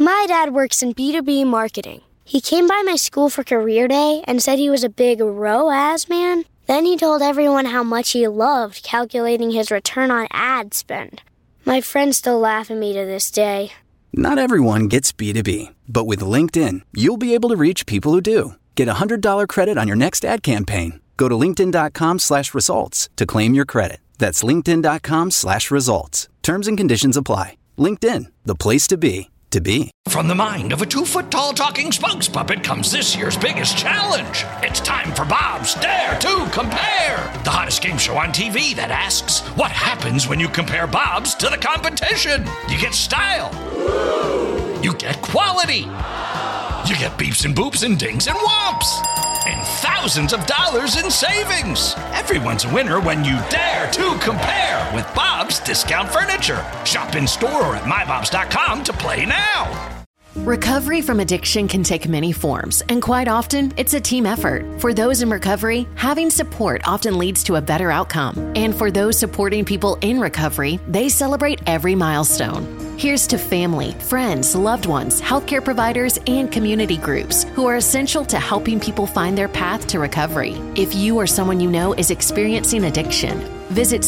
My dad works in B2B marketing. He came by my school for career day and said he was a big ROAS man. Then he told everyone how much he loved calculating his return on ad spend. My friends still laugh at me to this day. Not everyone gets B2B, but with LinkedIn, you'll be able to reach people who do. Get a $100 credit on your next ad campaign. Go to linkedin.com/results to claim your credit. That's linkedin.com/results. Terms and conditions apply. LinkedIn, the place to be. From the mind of a 2-foot-tall talking spokes puppet comes this year's biggest challenge. It's time for Bob's Dare to Compare, the hottest game show on TV that asks, what happens when you compare Bob's to the competition? You get style. You get quality. You get beeps and boops and dings and whomps. And thousands of dollars in savings. Everyone's a winner when you dare to compare with Bob's Discount Furniture. Shop in store or at mybobs.com to play now. Recovery from addiction can take many forms, and quite often, it's a team effort. For those in recovery, having support often leads to a better outcome. And for those supporting people in recovery, they celebrate every milestone. Here's to family, friends, loved ones, healthcare providers, and community groups who are essential to helping people find their path to recovery. If you or someone you know is experiencing addiction, visit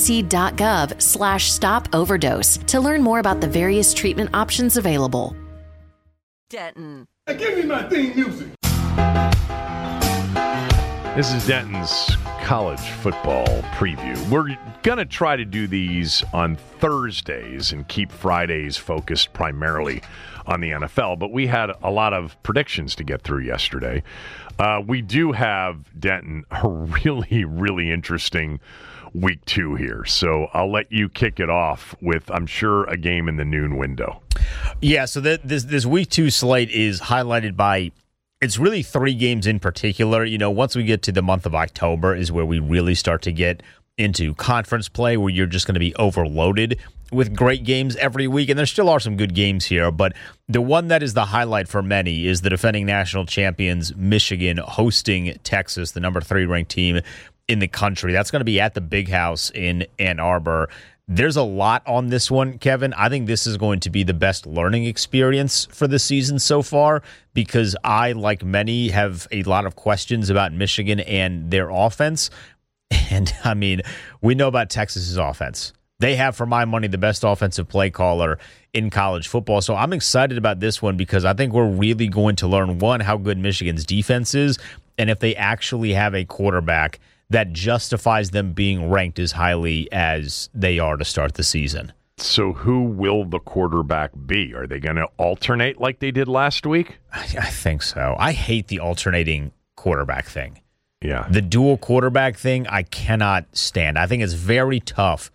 cdc.gov/stop-overdose to learn more about the various treatment options available. Denton. Hey, give me my theme music. This is Denton's college football preview. We're going to try to do these on Thursdays and keep Fridays focused primarily on the NFL, but we had a lot of predictions to get through yesterday. We do have, Denton, a really, really interesting week 2 here. So I'll let you kick it off with, I'm sure, a game in the noon window. Yeah, so this week 2 slate is highlighted by, it's really 3 games in particular. You know, once we get to the month of October is where we really start to get into conference play, where you're just going to be overloaded with great games every week. And there still are some good games here, but the one that is the highlight for many is the defending national champions, Michigan, hosting Texas, the number 3 ranked team in the country. That's going to be at the Big House in Ann Arbor. There's a lot on this one, Kevin. I think this is going to be the best learning experience for the season so far, because I, like many, have a lot of questions about Michigan and their offense. And, I mean, we know about Texas's offense. They have, for my money, the best offensive play caller in college football. So I'm excited about this one because I think we're really going to learn, one, how good Michigan's defense is, and if they actually have a quarterback that justifies them being ranked as highly as they are to start the season. So who will the quarterback be? Are they going to alternate like they did last week? I think so. I hate the alternating quarterback thing. Yeah. The dual quarterback thing, I cannot stand. I think it's very tough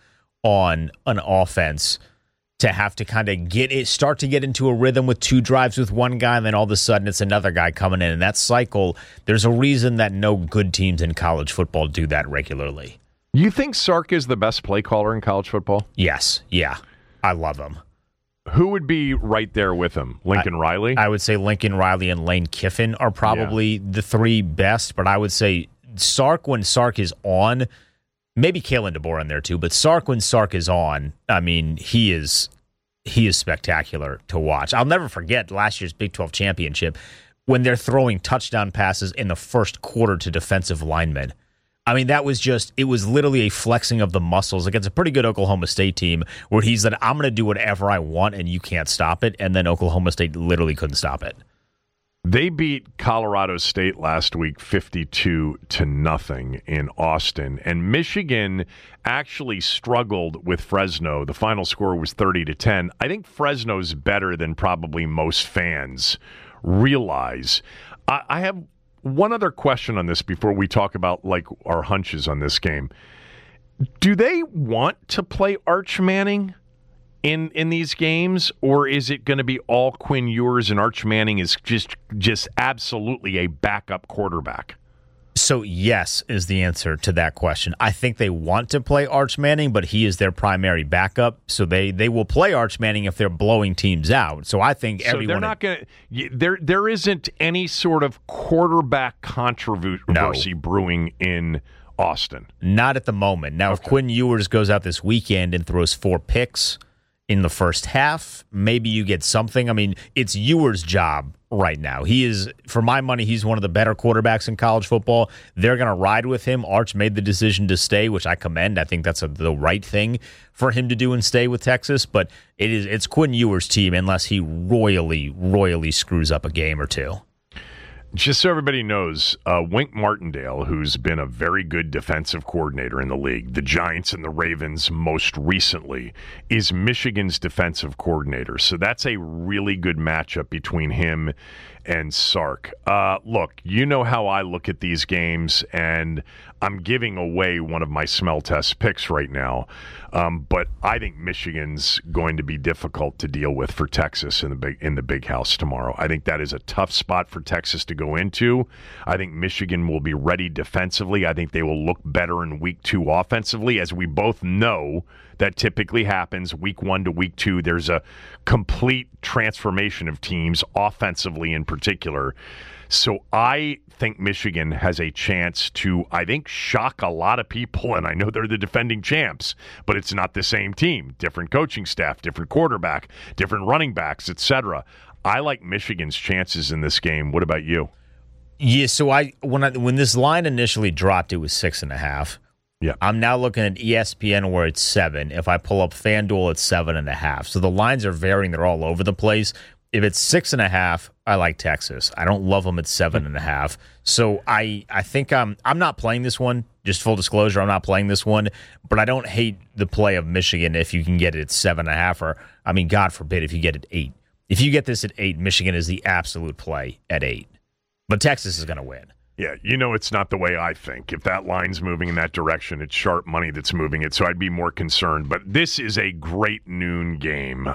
on an offense to have to kind of start to get into a rhythm with 2 drives with one guy, and then all of a sudden it's another guy coming in. And that cycle, there's a reason that no good teams in college football do that regularly. You think Sark is the best play caller in college football? Yes. Yeah. I love him. Who would be right there with him? Lincoln Riley? I would say Lincoln Riley and Lane Kiffin are probably the 3 best, but I would say Sark, when Sark is on, maybe Kalen DeBoer in there too, but Sark, when Sark is on, I mean, he is spectacular to watch. I'll never forget last year's Big 12 championship when they're throwing touchdown passes in the first quarter to defensive linemen. I mean, it was literally a flexing of the muscles against a pretty good Oklahoma State team where he said, I'm going to do whatever I want and you can't stop it. And then Oklahoma State literally couldn't stop it. They beat Colorado State last week 52-0 in Austin, and Michigan actually struggled with Fresno. The final score was 30-10. I think Fresno's better than probably most fans realize. I have one other question on this before we talk about like our hunches on this game. Do they want to play Arch Manning in these games, or is it going to be all Quinn Ewers and Arch Manning is just absolutely a backup quarterback? So yes is the answer to that question. I think they want to play Arch Manning, but he is their primary backup. So they will play Arch Manning if they're blowing teams out. So I think everyone. So they're not going to. There isn't any sort of quarterback controversy brewing in Austin. Not at the moment. Now, if Quinn Ewers goes out this weekend and throws 4 picks in the first half. Maybe you get something. I mean, it's Ewer's job right now. He is, for my money, he's one of the better quarterbacks in college football. They're going to ride with him. Arch made the decision to stay, which I commend. I think that's the right thing for him to do and stay with Texas. But it's Quinn Ewer's team unless he royally screws up a game or two. Just so everybody knows, Wink Martindale, who's been a very good defensive coordinator in the league, the Giants and the Ravens most recently, is Michigan's defensive coordinator. So that's a really good matchup between him and Sark. Look, you know how I look at these games, and I'm giving away one of my smell test picks right now. But I think Michigan's going to be difficult to deal with for Texas in the big house tomorrow. I think that is a tough spot for Texas to go into. I think Michigan will be ready defensively. I think they will look better in week 2 offensively. As we both know, that typically happens week 1 to week 2. There's a complete transformation of teams, offensively in particular. So I think Michigan has a chance to, I think, shock a lot of people, and I know they're the defending champs, but it's not the same team. Different coaching staff, different quarterback, different running backs, etc. I like Michigan's chances in this game. What about you? Yeah, so when this line initially dropped, it was 6.5. Yeah, I'm now looking at ESPN where it's 7. If I pull up FanDuel, it's 7.5. So the lines are varying; they're all over the place. If it's 6.5, I like Texas. I don't love them at 7.5. So I think I'm not playing this one. Just full disclosure, I'm not playing this one. But I don't hate the play of Michigan if you can get it at 7.5, or I mean, God forbid if you get it 8. If you get this at 8, Michigan is the absolute play at 8. But Texas is going to win. Yeah, you know it's not the way I think. If that line's moving in that direction, it's sharp money that's moving it, so I'd be more concerned. But this is a great noon game.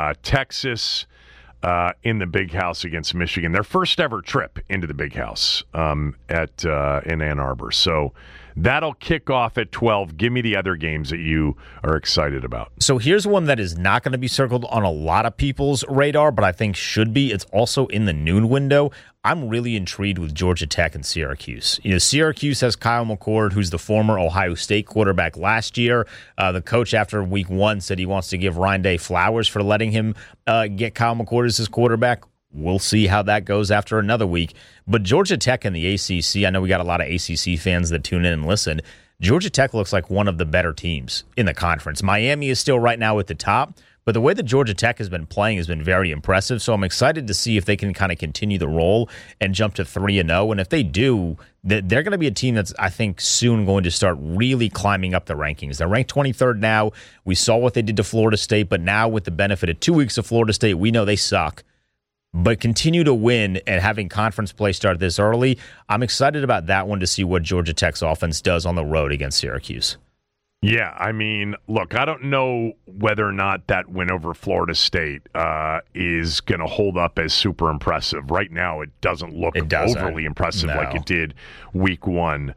Texas in the Big House against Michigan. Their first ever trip into the Big House in Ann Arbor. So that'll kick off at 12. Give me the other games that you are excited about. So here's one that is not going to be circled on a lot of people's radar, but I think should be. It's also in the noon window. I'm really intrigued with Georgia Tech and Syracuse. You know, Syracuse has Kyle McCord, who's the former Ohio State quarterback last year. The coach after week 1 said he wants to give Ryan Day flowers for letting him get Kyle McCord as his quarterback. We'll see how that goes after another week. But Georgia Tech and the ACC, I know we got a lot of ACC fans that tune in and listen. Georgia Tech looks like one of the better teams in the conference. Miami is still right now at the top, but the way that Georgia Tech has been playing has been very impressive. So I'm excited to see if they can kind of continue the roll and jump to 3-0. And if they do, they're going to be a team that's, I think, soon going to start really climbing up the rankings. They're ranked 23rd now. We saw what they did to Florida State, but now with the benefit of 2 weeks of Florida State, we know they suck. But continue to win and having conference play start this early, I'm excited about that one to see what Georgia Tech's offense does on the road against Syracuse. Yeah, I mean, look, I don't know whether or not that win over Florida State is going to hold up as super impressive. Right now, it doesn't look overly impressive like it did week 1.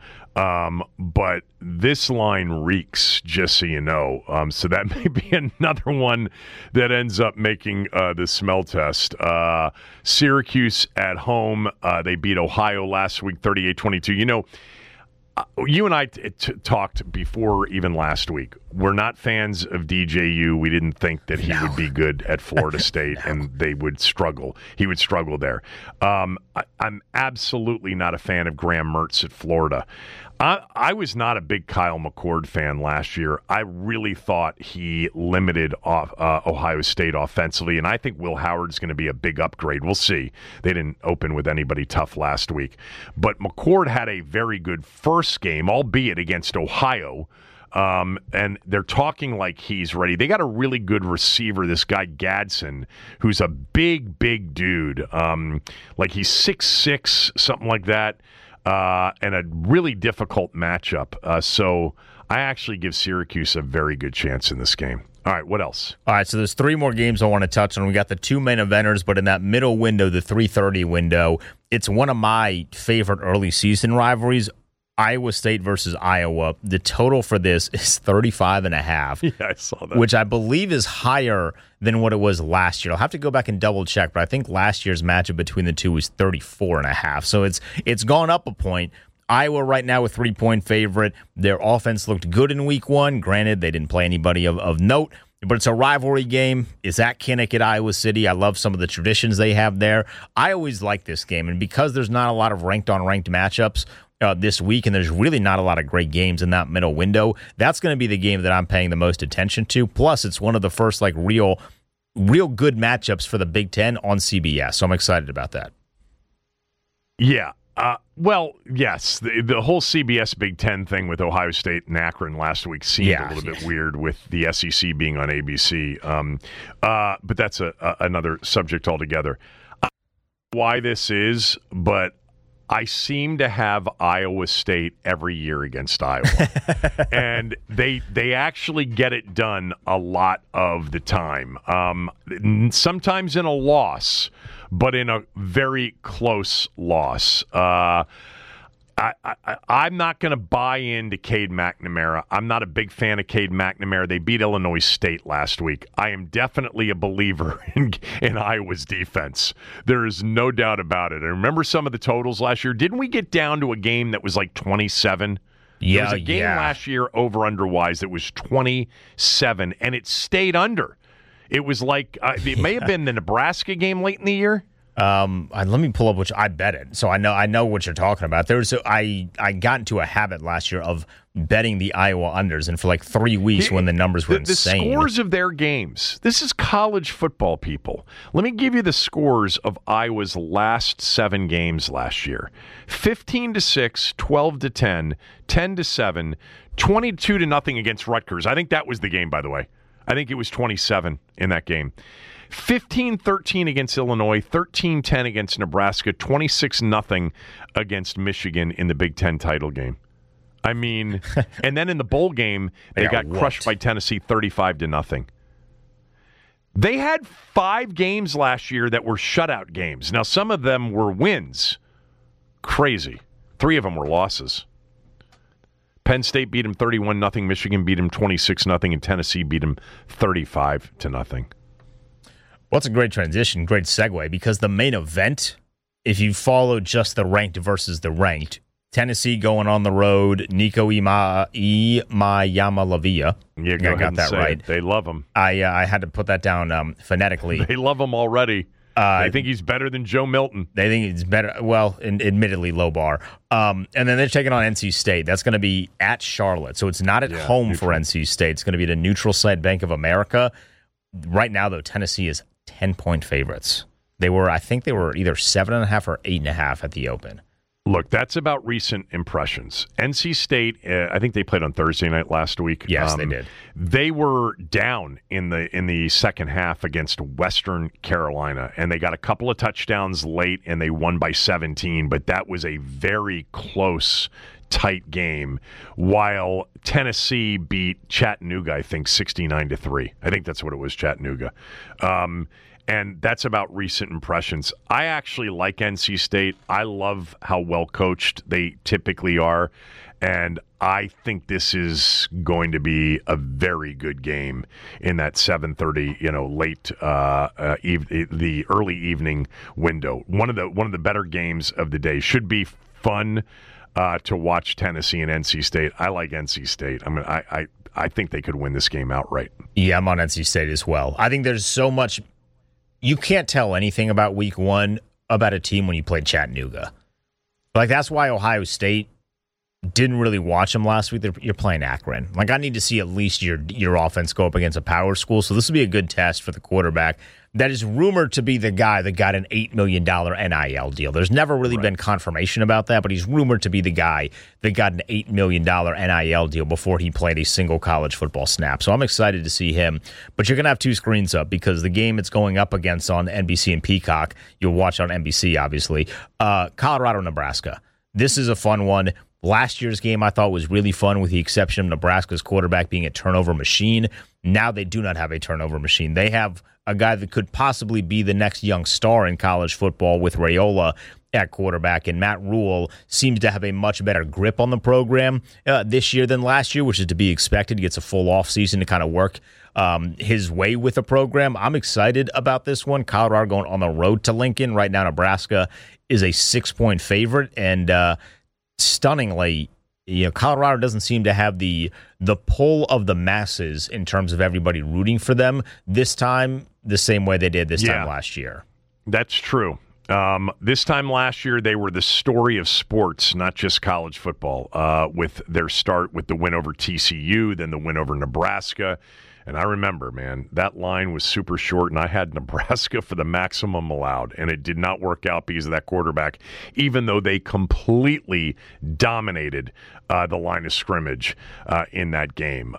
But this line reeks, just so you know. So that may be another one that ends up making the smell test. Syracuse at home, they beat Ohio last week, 38-22. You know, you and I talked before even last week. We're not fans of DJU. We didn't think that he would be good at Florida State and they would struggle. He would struggle there. I'm absolutely not a fan of Graham Mertz at Florida. I was not a big Kyle McCord fan last year. I really thought he limited Ohio State offensively, and I think Will Howard's going to be a big upgrade. We'll see. They didn't open with anybody tough last week. But McCord had a very good first game, albeit against Ohio, and they're talking like he's ready. They got a really good receiver, this guy Gadsden, who's a big dude. Like he's 6'6", something like that. And a really difficult matchup. So I actually give Syracuse a very good chance in this game. All right, what else? All right, so there's 3 more games I want to touch on. We got the 2 main eventers, but in that middle window, the 3:30 window, it's one of my favorite early season rivalries. Iowa State versus Iowa. The total for this is 35.5. Yeah, I saw that. Which I believe is higher than what it was last year. I'll have to go back and double check, but I think last year's matchup between the two was 34.5. So it's gone up a point. Iowa right now a 3-point favorite. Their offense looked good in week 1. Granted, they didn't play anybody of note. but it's a rivalry game. It's at Kinnick at Iowa City. I love some of the traditions they have there. I always like this game, and because there's not a lot of ranked-on-ranked matchups this week, and there's really not a lot of great games in that middle window, that's going to be the game that I'm paying the most attention to. Plus, it's one of the first real good matchups for the Big Ten on CBS, so I'm excited about that. Yeah. Well, yes, the whole CBS Big Ten thing with Ohio State and Akron last week seemed a little bit weird with the SEC being on ABC. But that's another subject altogether. I don't know why this is, but I seem to have Iowa State every year against Iowa. And they actually get it done a lot of the time. Sometimes in a loss, but in a very close loss. I'm not going to buy into Cade McNamara. I'm not a big fan of Cade McNamara. They beat Illinois State last week. I am definitely a believer in Iowa's defense. There is no doubt about it. I remember some of the totals last year. Didn't we get down to a game that was like 27? Yeah, there was a game last year over-under-wise that was 27, and it stayed under. It was like it may have been the Nebraska game late in the year. Let me pull up which I bet it, so I know what you're talking about. I got into a habit last year of betting the Iowa unders, and for like 3 weeks when the numbers were insane. The scores of their games. This is college football, people. Let me give you the scores of Iowa's last 7 games last year: 15-6, 12-10, 10-7, 22-0 against Rutgers. I think that was the game, by the way. I think it was 27 in that game. 15-13 against Illinois, 13-10 against Nebraska, 26-0 against Michigan in the Big Ten title game. I mean, and then in the bowl game, they got crushed by Tennessee 35-0. They had 5 games last year that were shutout games. Now, some of them were wins. Crazy. 3 of them were losses. Penn State beat him 31-0, Michigan beat him 26-0, and Tennessee beat him 35-0. Well, it's a great transition, great segue, because the main event, if you follow just the ranked versus the ranked, Tennessee going on the road, Nico Iamaleava. Yeah, I got that right. They love him. I had to put that down phonetically. They love him already. They think he's better than Joe Milton. They think he's better. Well, admittedly, low bar. And then they're taking on NC State. That's going to be at Charlotte. So it's not at home neutral for NC State. It's going to be at a neutral site, Bank of America. Right now, though, Tennessee is 10-point favorites. I think they were either 7.5 or 8.5 at the open. Look, that's about recent impressions. NC State, I think they played on Thursday night last week. Yes, they did. They were down in the second half against Western Carolina, and they got a couple of touchdowns late, and they won by 17, but that was a very close, tight game, while Tennessee beat Chattanooga, I think, 69-3. I think that's what it was, Chattanooga. And that's about recent impressions. I actually like NC State. I love how well coached they typically are. And I think this is going to be a very good game in that 7:30, late the early evening window. One of the better games of the day. Should be fun to watch Tennessee and NC State. I like NC State. I think they could win this game outright. Yeah, I'm on NC State as well. I think there's so much. You can't tell anything about week 1 about a team when you played Chattanooga. That's why Ohio State didn't really watch them last week. You're playing Akron. I need to see at least your offense go up against a power school. So this will be a good test for the quarterback that is rumored to be the guy that got an $8 million NIL deal. There's never really been confirmation about that, but he's rumored to be the guy that got an $8 million NIL deal before he played a single college football snap. So I'm excited to see him. But you're going to have 2 screens up because the game it's going up against on NBC and Peacock, you'll watch on NBC, obviously, Colorado, Nebraska. This is a fun one. Last year's game I thought was really fun with the exception of Nebraska's quarterback being a turnover machine. Now they do not have a turnover machine. They have a guy that could possibly be the next young star in college football with Raiola at quarterback, and Matt Rule seems to have a much better grip on the program this year than last year, which is to be expected. He gets a full offseason to kind of work his way with the program. I'm excited about this one. Colorado going on the road to Lincoln. Right now, Nebraska is a 6-point favorite, and stunningly, Colorado doesn't seem to have the pull of the masses in terms of everybody rooting for them this time, the same way they did this time last year. That's true. This time last year, they were the story of sports, not just college football, with their start with the win over TCU, then the win over Nebraska. And I remember, man, that line was super short, and I had Nebraska for the maximum allowed, and it did not work out because of that quarterback, even though they completely dominated the line of scrimmage in that game.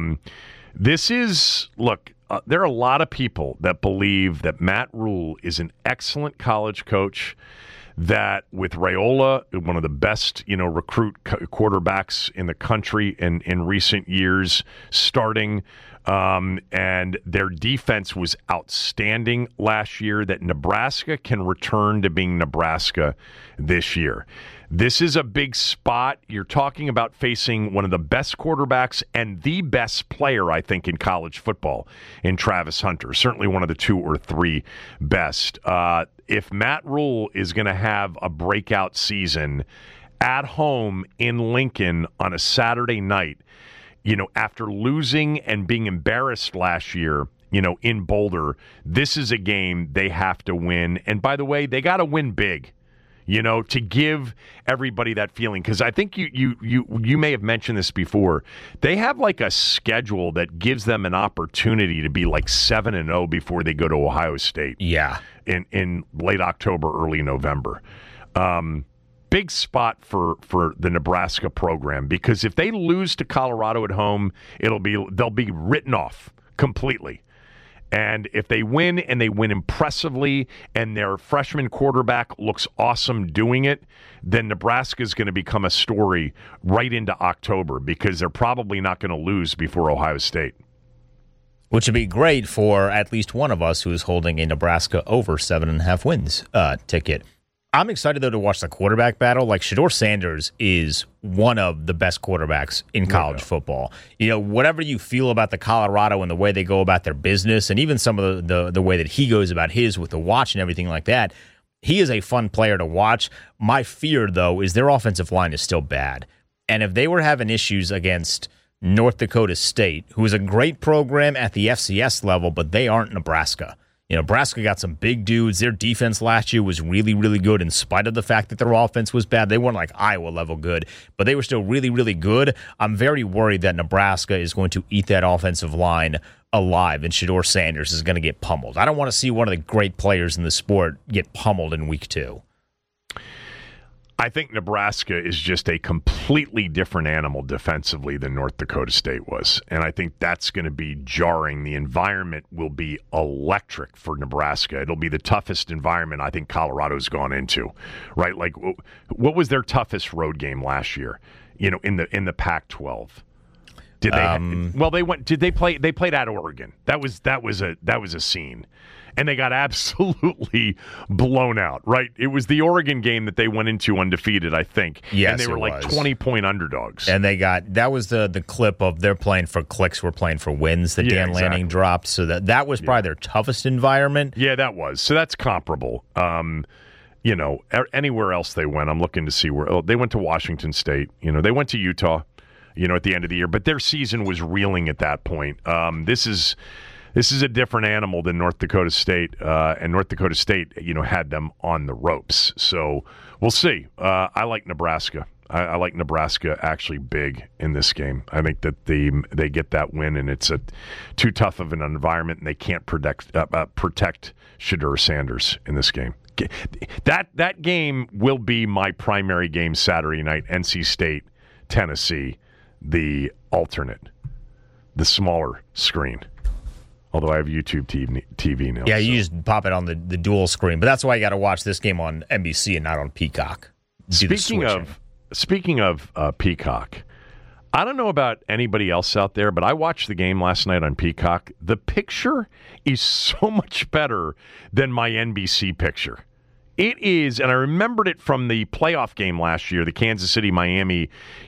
There are a lot of people that believe that Matt Rhule is an excellent college coach, that with Raiola, one of the best, recruit quarterbacks in the country in recent years, starting, and their defense was outstanding last year, that Nebraska can return to being Nebraska this year. This is a big spot. You're talking about facing one of the best quarterbacks and the best player, I think, in college football in Travis Hunter. Certainly one of the 2 or 3 best. If Matt Rhule is going to have a breakout season at home in Lincoln on a Saturday night, after losing and being embarrassed last year, in Boulder, this is a game they have to win. And by the way, they got to win big. To give everybody that feeling, because I think you may have mentioned this before. They have like a schedule that gives them an opportunity to be like 7-0 before they go to Ohio State. Yeah, in late October, early November. Big spot for the Nebraska program, because if they lose to Colorado at home, they'll be written off completely. And if they win, and they win impressively, and their freshman quarterback looks awesome doing it, then Nebraska is going to become a story right into October, because they're probably not going to lose before Ohio State. Which would be great for at least one of us who is holding a Nebraska over 7.5 wins ticket. I'm excited, though, to watch the quarterback battle. Like, Shedeur Sanders is one of the best quarterbacks in college football. Whatever you feel about the Colorado and the way they go about their business, and even some of the way that he goes about his with the watch and everything like that, he is a fun player to watch. My fear, though, is their offensive line is still bad. And if they were having issues against North Dakota State, who is a great program at the FCS level, but they aren't Nebraska. Nebraska got some big dudes. Their defense last year was really, really good in spite of the fact that their offense was bad. They weren't like Iowa level good, but they were still really, really good. I'm very worried that Nebraska is going to eat that offensive line alive, and Shedeur Sanders is going to get pummeled. I don't want to see one of the great players in the sport get pummeled in week 2. I think Nebraska is just a completely different animal defensively than North Dakota State was. And I think that's going to be jarring. The environment will be electric for Nebraska. It'll be the toughest environment I think Colorado's gone into, right? Like, what was their toughest road game last year, in the Pac-12? Did they they played at Oregon. That was a scene. And they got absolutely blown out, right? It was the Oregon game that they went into undefeated, I think. Yes, and they were like 20-point underdogs. And that was the clip of they're playing for clicks, we're playing for wins that Dan Lanning dropped. So that was probably their toughest environment. Yeah, that was. So that's comparable. Anywhere else they went, I'm looking to see where they went to Washington State. They went to Utah, at the end of the year. But their season was reeling at that point. This is a different animal than North Dakota State, and North Dakota State, had them on the ropes. So we'll see. I like Nebraska. I like Nebraska actually big in this game. I think that they get that win, and it's too tough of an environment, and they can't protect Shedeur Sanders in this game. That game will be my primary game Saturday night. NC State, Tennessee, the alternate, the smaller screen. Although I have YouTube TV now. Yeah, you just pop it on the dual screen. But that's why you got to watch this game on NBC and not on Peacock. Speaking of Peacock, I don't know about anybody else out there, but I watched the game last night on Peacock. The picture is so much better than my NBC picture. It is, and I remembered it from the playoff game last year, the Kansas City-Miami,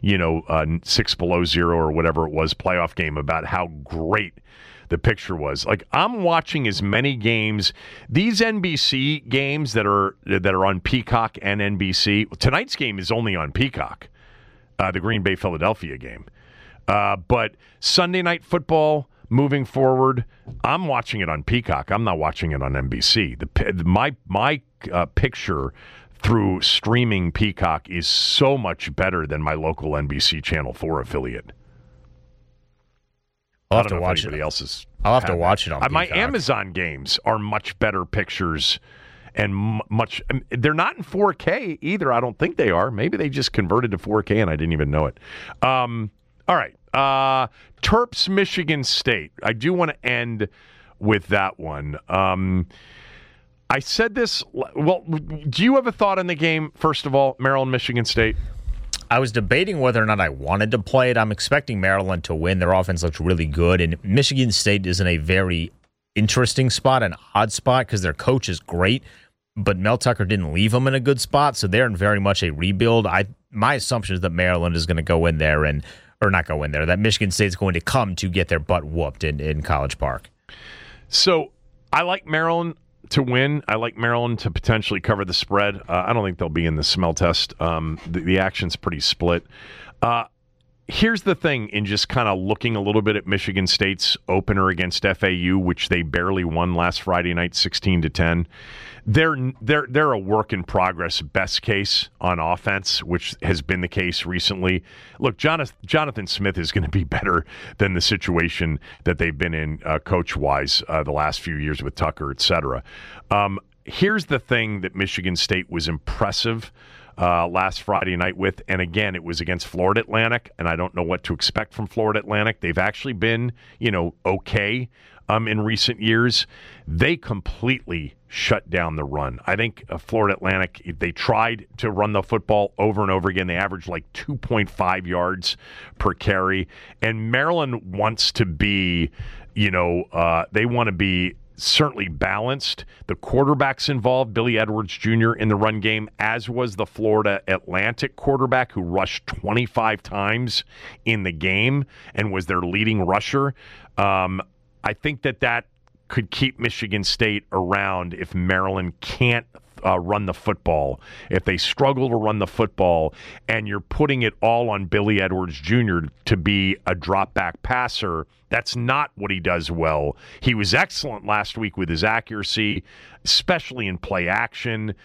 6 below 0 or whatever it was, playoff game, about how great the picture was. Like, I'm watching as many games. These NBC games that are on Peacock and NBC. Tonight's game is only on Peacock. the Green Bay-Philadelphia game. But Sunday Night Football, moving forward, I'm watching it on Peacock. I'm not watching it on NBC. My picture through streaming Peacock is so much better than my local NBC Channel 4 affiliate. I'll have to watch it. I'll have to watch it on my Peacock. Amazon games are much better pictures and they're not in 4K either. I don't think they are. Maybe they just converted to 4K and I didn't even know it. All right. Terps, Michigan State. I do want to end with that one. I said this. Well, do you have a thought on the game, first of all, Maryland, Michigan State? I was debating whether or not I wanted to play it. I'm expecting Maryland to win. Their offense looks really good, and Michigan State is in a very interesting spot, an odd spot, because their coach is great, but Mel Tucker didn't leave them in a good spot, so they're in very much a rebuild. My assumption is that Maryland is going to go in there that Michigan State's going to come to get their butt whooped in College Park. So I like Maryland to win. I like Maryland to potentially cover the spread. I don't think they'll be in the smell test. The action's pretty split. Here's the thing, in just kind of looking a little bit at Michigan State's opener against FAU, which they barely won last Friday night, 16-10. They're a work in progress, best case on offense, which has been the case recently. Look, Jonathan Smith is going to be better than the situation that they've been in coach-wise the last few years with Tucker, et cetera. Here's the thing that Michigan State was impressive last Friday night with, and again, it was against Florida Atlantic, and I don't know what to expect from Florida Atlantic. They've actually been, okay in recent years. They completely shut down the run. I think Florida Atlantic, they tried to run the football over and over again. They averaged like 2.5 yards per carry, and Maryland wants to be, they want to be certainly balanced. The quarterback's involved, Billy Edwards Jr. in the run game, as was the Florida Atlantic quarterback, who rushed 25 times in the game and was their leading rusher. I think that could keep Michigan State around if Maryland can't run the football. If they struggle to run the football and you're putting it all on Billy Edwards Jr. to be a drop-back passer, that's not what he does well. He was excellent last week with his accuracy, especially in play action.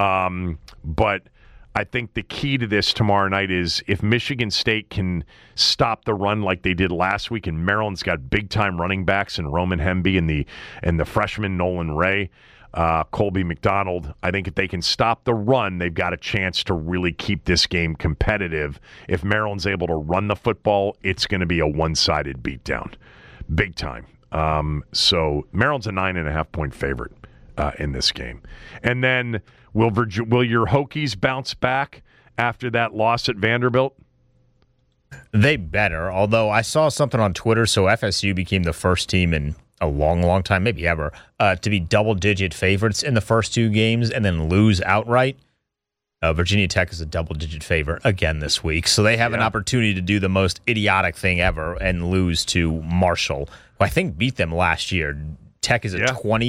But I think the key to this tomorrow night is if Michigan State can stop the run like they did last week, and Maryland's got big-time running backs in Roman Hemby and the freshman Nolan Ray, Colby McDonald. I think if they can stop the run, they've got a chance to really keep this game competitive. If Maryland's able to run the football, it's going to be a one-sided beatdown. Big time. So Maryland's a 9.5-point favorite in this game. And then will your Hokies bounce back after that loss at Vanderbilt? They better, although I saw something on Twitter, so FSU became the first team in a long, long time, maybe ever, to be double-digit favorites in the first two games and then lose outright. Virginia Tech is a double-digit favorite again this week, so they have an opportunity to do the most idiotic thing ever and lose to Marshall, who I think beat them last year. Tech is a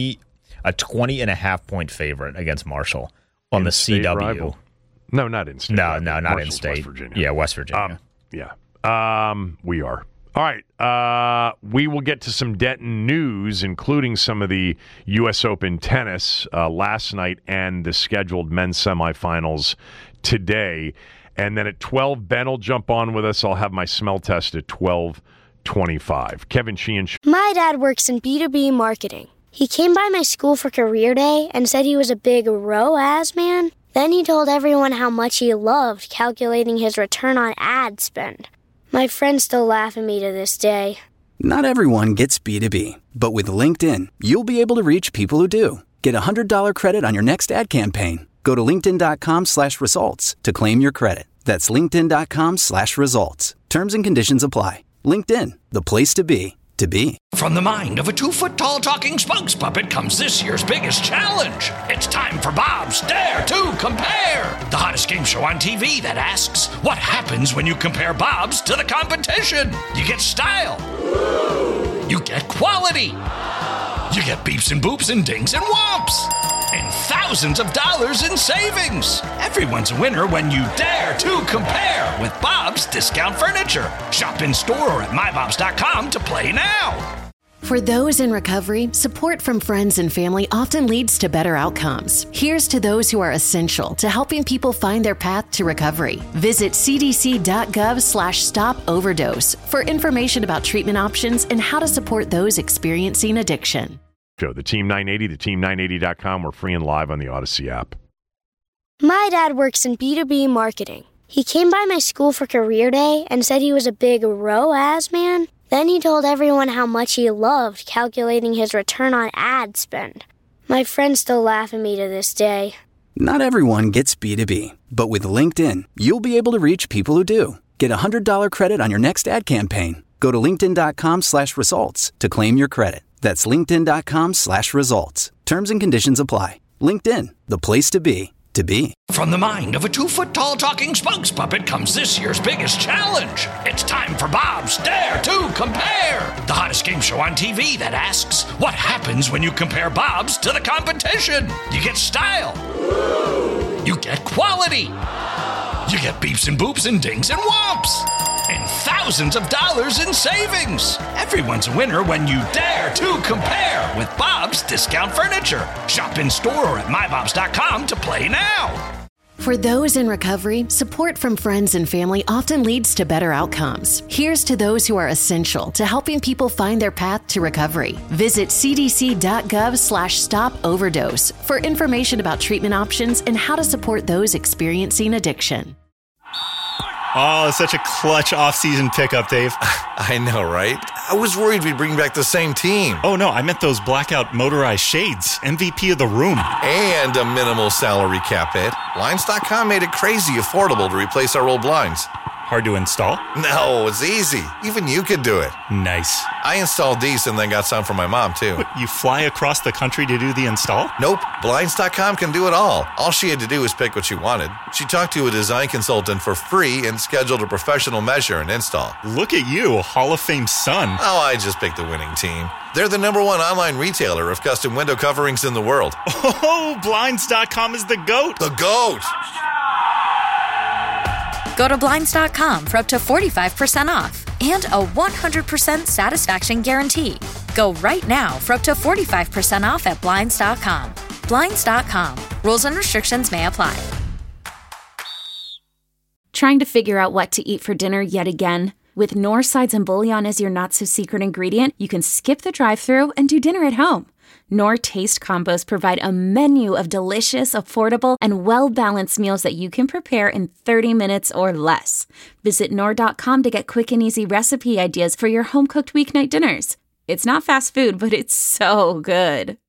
20.5-point favorite against Marshall on the CW. Rival. No, not in state. No, not Marshall's in state. West Virginia. Yeah, West Virginia. We are. All right, we will get to some Denton news, including some of the U.S. Open tennis last night and the scheduled men's semifinals today. And then at 12, Ben will jump on with us. I'll have my smell test at 12:25. Kevin Sheehan. My dad works in B2B marketing. He came by my school for career day and said he was a big ROAS man. Then he told everyone how much he loved calculating his return on ad spend. My friends still laugh at me to this day. Not everyone gets B2B, but with LinkedIn, you'll be able to reach people who do. Get a $100 credit on your next ad campaign. Go to linkedin.com/results to claim your credit. That's linkedin.com/results. Terms and conditions apply. LinkedIn, the place to be, to be. From the mind of a 2-foot-tall talking spokes puppet comes this year's biggest challenge. It's time for Bob's Dare to Compare, the hottest game show on TV that asks, what happens when you compare Bob's to the competition? You get style. You get quality. You get beeps and boops and dings and whomps. In thousands of dollars in savings. Everyone's a winner when you dare to compare with Bob's Discount Furniture. Shop in store or at mybobs.com to play now. For those in recovery, support from friends and family often leads to better outcomes. Here's to those who are essential to helping people find their path to recovery. Visit cdc.gov/stop-overdose for information about treatment options and how to support those experiencing addiction. The Team 980, the team980.com. We're free and live on the Odyssey app. My dad works in B2B marketing. He came by my school for career day and said he was a big ROAS man. Then he told everyone how much he loved calculating his return on ad spend. My friends still laugh at me to this day. Not everyone gets B2B, but with LinkedIn, you'll be able to reach people who do. Get a $100 credit on your next ad campaign. Go to linkedin.com/results to claim your credit. That's linkedin.com/results. Terms and conditions apply. LinkedIn, the place to be. From the mind of a 2-foot-tall talking spokes puppet comes this year's biggest challenge. It's time for Bob's Dare to Compare, the hottest game show on TV that asks, what happens when you compare Bob's to the competition? You get style. You get quality. You get beeps and boops and dings and whomps. And thousands of dollars in savings. Everyone's a winner when you dare to compare with Bob's Discount Furniture. Shop in store or at mybobs.com to play now. For those in recovery, support from friends and family often leads to better outcomes. Here's to those who are essential to helping people find their path to recovery. Visit cdc.gov/stop-overdose for information about treatment options and how to support those experiencing addiction. Oh, such a clutch off-season pickup, Dave. I know, right? I was worried we'd bring back the same team. Oh, no, I meant those blackout motorized shades. MVP of the room. And a minimal salary cap hit. Blinds.com made it crazy affordable to replace our old blinds. Hard to install? No, it's easy. Even you could do it. Nice. I installed these and then got some for my mom, too. What, you fly across the country to do the install? Nope. Blinds.com can do it all. All she had to do was pick what she wanted. She talked to a design consultant for free and scheduled a professional measure and install. Look at you, Hall of Fame son. Oh, I just picked the winning team. They're the #1 online retailer of custom window coverings in the world. Oh, Blinds.com is the GOAT. The GOAT! Go to Blinds.com for up to 45% off and a 100% satisfaction guarantee. Go right now for up to 45% off at Blinds.com. Blinds.com. Rules and restrictions may apply. Trying to figure out what to eat for dinner yet again? With Knorr sides and bouillon as your not-so-secret ingredient, you can skip the drive-thru and do dinner at home. Knorr Taste Combos provide a menu of delicious, affordable, and well-balanced meals that you can prepare in 30 minutes or less. Visit Knorr.com to get quick and easy recipe ideas for your home-cooked weeknight dinners. It's not fast food, but it's so good.